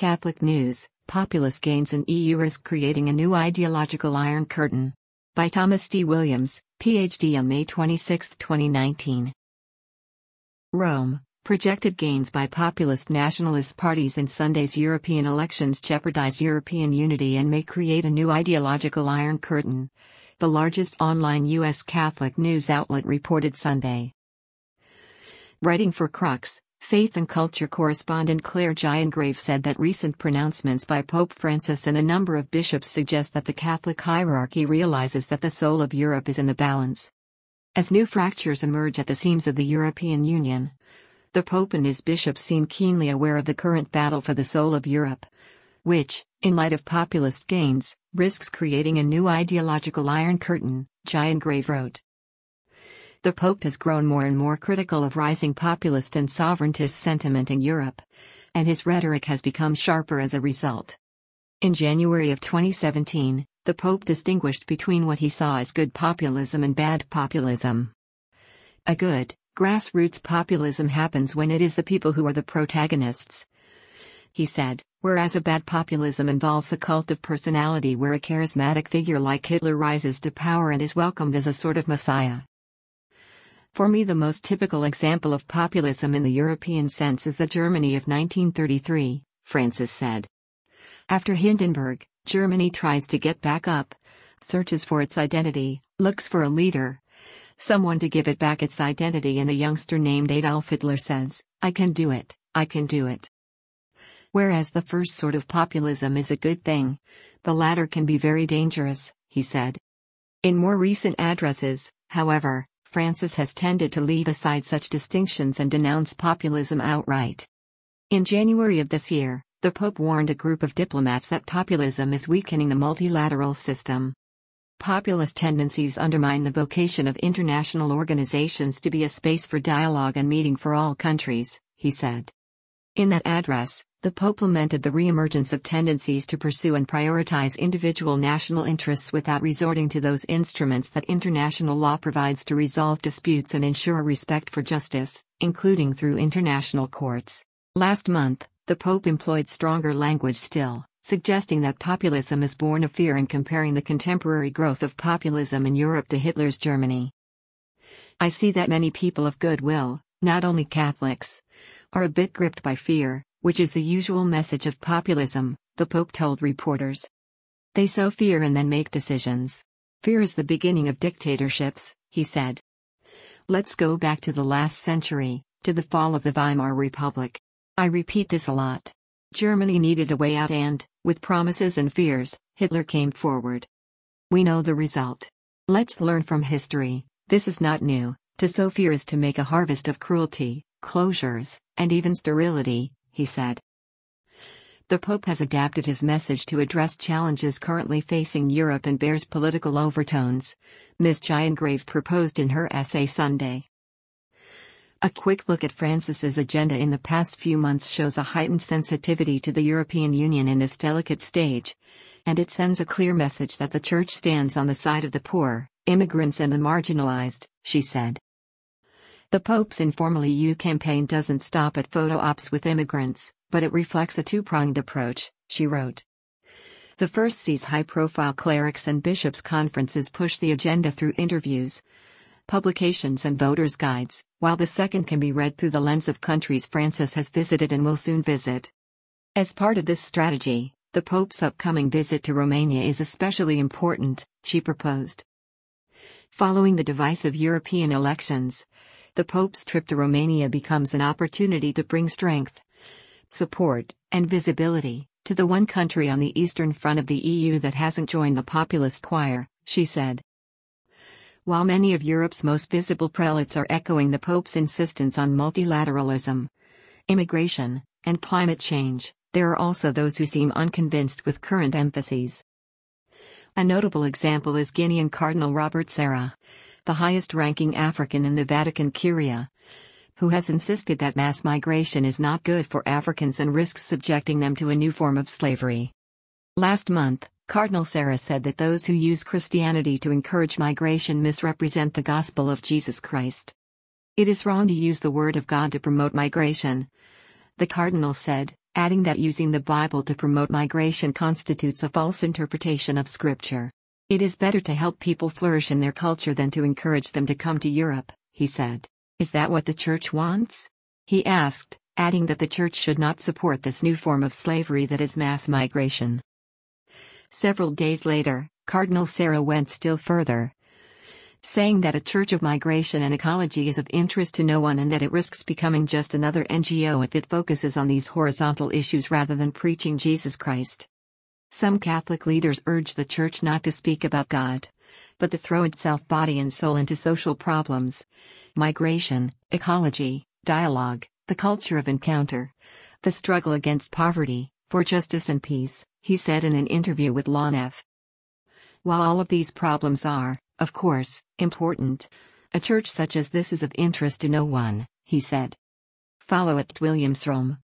Catholic News: Populist gains in EU risk creating a new ideological iron curtain. By Thomas D. Williams, Ph.D. on May 26, 2019. Rome: projected gains by populist nationalist parties in Sunday's European elections jeopardize European unity and may create a new ideological iron curtain, the largest online U.S. Catholic news outlet reported Sunday. Writing for Crux, Faith and Culture correspondent Claire Giangrave said that recent pronouncements by Pope Francis and a number of bishops suggest that the Catholic hierarchy realizes that the soul of Europe is in the balance. As new fractures emerge at the seams of the European Union, the Pope and his bishops seem keenly aware of the current battle for the soul of Europe, which, in light of populist gains, risks creating a new ideological iron curtain, Giangrave wrote. The Pope has grown more and more critical of rising populist and sovereigntist sentiment in Europe, and his rhetoric has become sharper as a result. In January of 2017, the Pope distinguished between what he saw as good populism and bad populism. A good, grassroots populism happens when it is the people who are the protagonists, he said, whereas a bad populism involves a cult of personality where a charismatic figure like Hitler rises to power and is welcomed as a sort of messiah. For me, the most typical example of populism in the European sense is the Germany of 1933, Francis said. After Hindenburg, Germany tries to get back up, searches for its identity, looks for a leader, someone to give it back its identity, and a youngster named Adolf Hitler says, "I can do it, I can do it." Whereas the first sort of populism is a good thing, the latter can be very dangerous, he said. In more recent addresses, however, Francis has tended to leave aside such distinctions and denounce populism outright. In January of this year, the Pope warned a group of diplomats that populism is weakening the multilateral system. Populist tendencies undermine the vocation of international organizations to be a space for dialogue and meeting for all countries, he said. In that address, the Pope lamented the reemergence of tendencies to pursue and prioritize individual national interests without resorting to those instruments that international law provides to resolve disputes and ensure respect for justice, including through international courts. Last month, the Pope employed stronger language still, suggesting that populism is born of fear and comparing the contemporary growth of populism in Europe to Hitler's Germany. "I see that many people of goodwill, not only Catholics, are a bit gripped by fear, which is the usual message of populism," the Pope told reporters. "They sow fear and then make decisions. Fear is the beginning of dictatorships," he said. "Let's go back to the last century, to the fall of the Weimar Republic. I repeat this a lot. Germany needed a way out and, with promises and fears, Hitler came forward. We know the result. Let's learn from history. This is not new. To sow fear is to make a harvest of cruelty, closures, and even sterility," he said. The Pope has adapted his message to address challenges currently facing Europe and bears political overtones, Ms. Giangrave proposed in her essay Sunday. A quick look at Francis's agenda in the past few months shows a heightened sensitivity to the European Union in this delicate stage, and it sends a clear message that the Church stands on the side of the poor, immigrants and the marginalized, she said. The Pope's Informal EU campaign doesn't stop at photo ops with immigrants, but it reflects a two-pronged approach, she wrote. The first sees high-profile clerics and bishops' conferences push the agenda through interviews, publications and voters' guides, while the second can be read through the lens of countries Francis has visited and will soon visit. As part of this strategy, the Pope's upcoming visit to Romania is especially important, she proposed. Following the divisive European elections, the Pope's trip to Romania becomes an opportunity to bring strength, support, and visibility to the one country on the eastern front of the EU that hasn't joined the populist choir, she said. While many of Europe's most visible prelates are echoing the Pope's insistence on multilateralism, immigration, and climate change, there are also those who seem unconvinced with current emphases. A notable example is Guinean Cardinal Robert Sarah, the highest-ranking African in the Vatican Curia, who has insisted that mass migration is not good for Africans and risks subjecting them to a new form of slavery. Last month, Cardinal Sarah said that those who use Christianity to encourage migration misrepresent the gospel of Jesus Christ. "It is wrong to use the word of God to promote migration," the cardinal said, adding that using the Bible to promote migration constitutes a false interpretation of Scripture. It is better to help people flourish in their culture than to encourage them to come to Europe, he said. Is that what the church wants? He asked, adding that the church should not support this new form of slavery that is mass migration. Several days later, Cardinal Sarah went still further, saying that a church of migration and ecology is of interest to no one and that it risks becoming just another NGO if it focuses on these horizontal issues rather than preaching Jesus Christ. Some Catholic leaders urge the church not to speak about God, but to throw itself body and soul into social problems: migration, ecology, dialogue, the culture of encounter, the struggle against poverty, for justice and peace, he said in an interview with LANF. While all of these problems are, of course, important, a church such as this is of interest to no one, he said. Follow @WilliamsRome.